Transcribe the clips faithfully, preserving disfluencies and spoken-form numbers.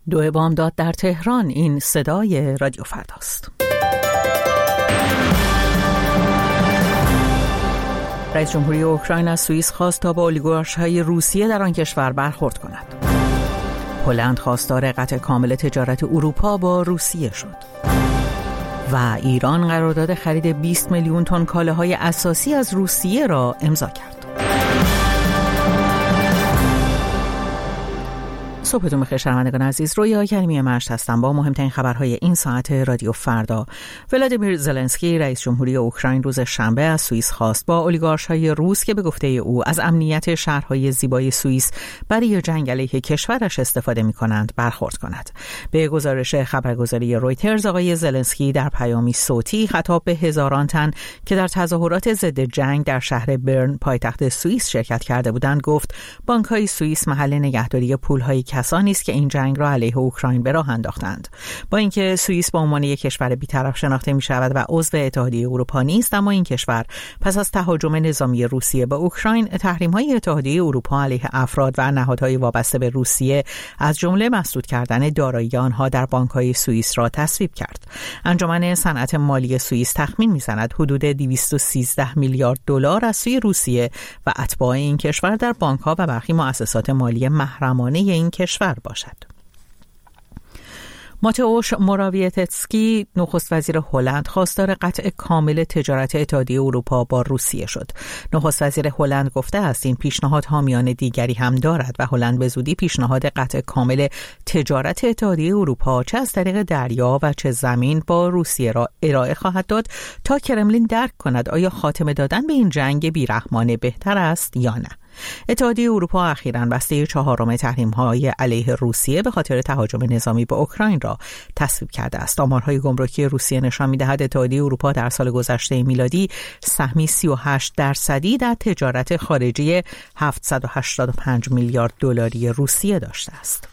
دو بامداد در تهران. این صدای رادیو فرداست. رئیس جمهوری اوکراین از سوئیس خواست تا با اولیگارش‌های روسیه در آن کشور برخورد کند. هلند خواستار قطع کامل تجارت اروپا با روسیه شد. و ایران قرارداد خرید بیست میلیون تن کالاهای اساسی از روسیه را امضا کرد. صبحتون بخیر شنوندگان عزیز، رویا کریمی مشت هستم با مهمترین خبرهای این ساعت رادیو فردا. ولادیمیر زلنسکی رئیس جمهوری اوکراین روز شنبه از سوئیس خواست با اولیگارش‌های روس که به گفته او از امنیت شهرهای زیبای سوئیس برای جنگ علیه کشورش استفاده می‌کنند برخورد کند. به گزارش خبرگزاری رویترز آقای زلنسکی در پیامی صوتی خطاب به هزاران تن که در تظاهرات ضد جنگ در شهر برن پایتخت سوئیس شرکت کرده بودند گفت بانک‌های سوئیس محل نگهداری پول‌های کسانی است که این جنگ را علیه اوکراین به راه انداختند. با اینکه سوئیس به عنوان یک کشور بی‌طرف شناخته می‌شود و عضو اتحادیه اروپا نیست، اما این کشور پس از تهاجم نظامی روسیه به اوکراین تحریم‌های اتحادیه اروپا علیه افراد و نهادهای وابسته به روسیه از جمله مسدود کردن دارایی آنها در بانک‌های سوئیس را تصویب کرد. انجمن صنعت مالی سوئیس تخمین می‌زند حدود دویست و سیزده میلیارد دلار از سوی روسیه و اتباع این کشور در بانک‌ها و برخی مؤسسات مالی محرمانه این کشور باشد. ماتئوش موراویتسکی نخست وزیر هلند خواستار قطع کامل تجارت اتحادیه اروپا با روسیه شد. نخست وزیر هلند گفته است این پیشنهاد حامیان دیگری هم دارد و هلند به زودی پیشنهاد قطع کامل تجارت اتحادیه اروپا چه از طریق دریا و چه زمین با روسیه را ارائه خواهد داد تا کرملین درک کند آیا خاتمه دادن به این جنگ بیرحمانه بهتر است یا نه. اتحادیه اروپا اخیراً بسته چهارم تحریم‌های علیه روسیه به خاطر تهاجم نظامی به اوکراین را تصویب کرده است. آمارهای گمرکی روسیه نشان می‌دهد اتحادیه اروپا در سال گذشته میلادی سهمی سی و هشت درصدی در تجارت خارجی هفتصد و هشتاد و پنج میلیارد دلاری روسیه داشته است.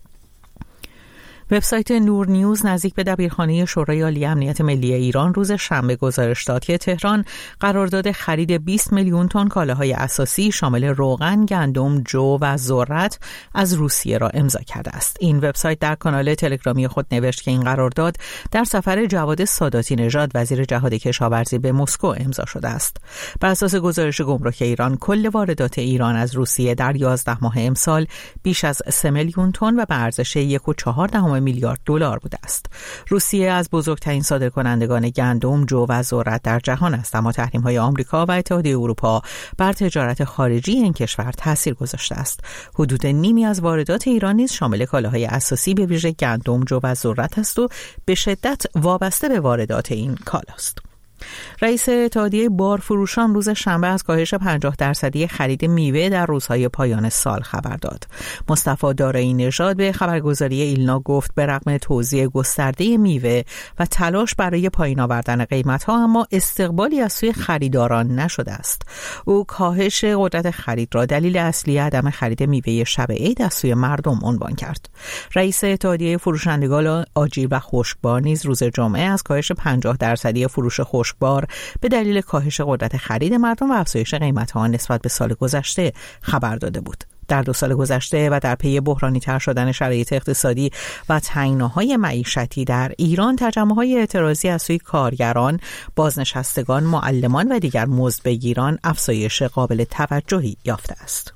وبسایت نور نیوز نزدیک به دبیرخانه شورای عالی امنیت ملی ایران روز شنبه گزارش داد که تهران قرارداد خرید بیست میلیون تن کالاهای اساسی شامل روغن، گندم، جو و ذرت از روسیه را امضا کرده است. این وبسایت در کانال تلگرامی خود نوشت که این قرارداد در سفر جواد ساداتی نژاد وزیر جهاد کشاورزی به مسکو امضا شده است. بر اساس گزارش گمرک ایران کل واردات ایران از روسیه در یازده ماه امسال بیش از سه میلیون تن و به ارزش یک و چهار دهم میلیارد دلار بوده است. روسیه از بزرگترین صادرکنندگان گندم، جو و ذرت در جهان است، اما تحریم‌های آمریکا و اتحادیه اروپا بر تجارت خارجی این کشور تاثیر گذاشته است. حدود نیمی از واردات ایران نیز شامل کالاهای اساسی به ویژه گندم، جو و ذرت است و به شدت وابسته به واردات این کالاست. رئیس اتحادیه بارفروشان روز شنبه از کاهش پنجاه درصدی خرید میوه در روزهای پایان سال خبر داد. مصطفی دارایی نژاد به خبرگزاری ایلنا گفت به رغم توزیع گسترده میوه و تلاش برای پایین آوردن قیمت‌ها اما استقبالی از سوی خریداران نشده است. او کاهش قدرت خرید را دلیل اصلی عدم خرید میوه شب عید از سوی مردم عنوان کرد. رئیس اتحادیه فروشندگان آجیل و خشکبار نیز روز جمعه از کاهش پنجاه درصدی فروش خشک بار به دلیل کاهش قدرت خرید مردم و افزایش قیمت‌ها نسبت به سال گذشته خبر داده بود. در دو سال گذشته و در پی بحرانی تر شدن شرایط اقتصادی و تنگناهای معیشتی در ایران، تجمع‌های اعتراضی از سوی کارگران، بازنشستگان، معلمان و دیگر مزدبگیران افزایش قابل توجهی یافته است.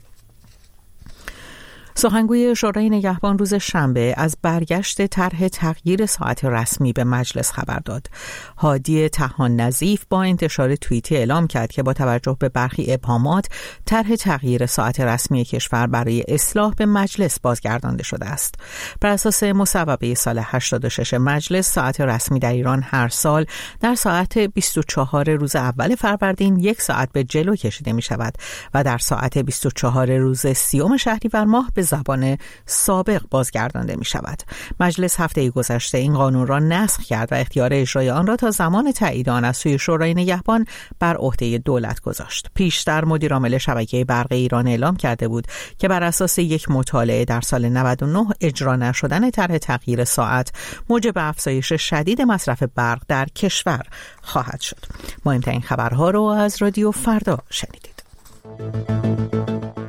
سخنگوی شورای نگهبان روز شنبه از برگشت طرح تغییر ساعت رسمی به مجلس خبر داد. هادی طحان نظیف با انتشار توییتی اعلام کرد که با توجه به برخی ابهامات طرح تغییر ساعت رسمی کشور برای اصلاح به مجلس بازگردانده شده است. بر اساس مصوبه سال هشتاد و شش مجلس، ساعت رسمی در ایران هر سال در ساعت بیست و چهار روز اول فروردین یک ساعت به جلو کشیده می شود و در ساعت بیست و چهار روز سیوم شهریور ماه به زبان سابق بازگردانده می شود. مجلس هفته گذشته این قانون را نسخ کرد و اختیار اجرای آن را تا زمان تایید آن از سوی شورای نگهبان بر عهده دولت گذاشت. پیشتر مدیر عامل شبکه برق ایران اعلام کرده بود که بر اساس یک مطالعه در سال نود و نه اجرا نشدن طرح تغییر ساعت موجب افزایش شدید مصرف برق در کشور خواهد شد. مهمترین خبرها رو از رادیو فردا شنیدید.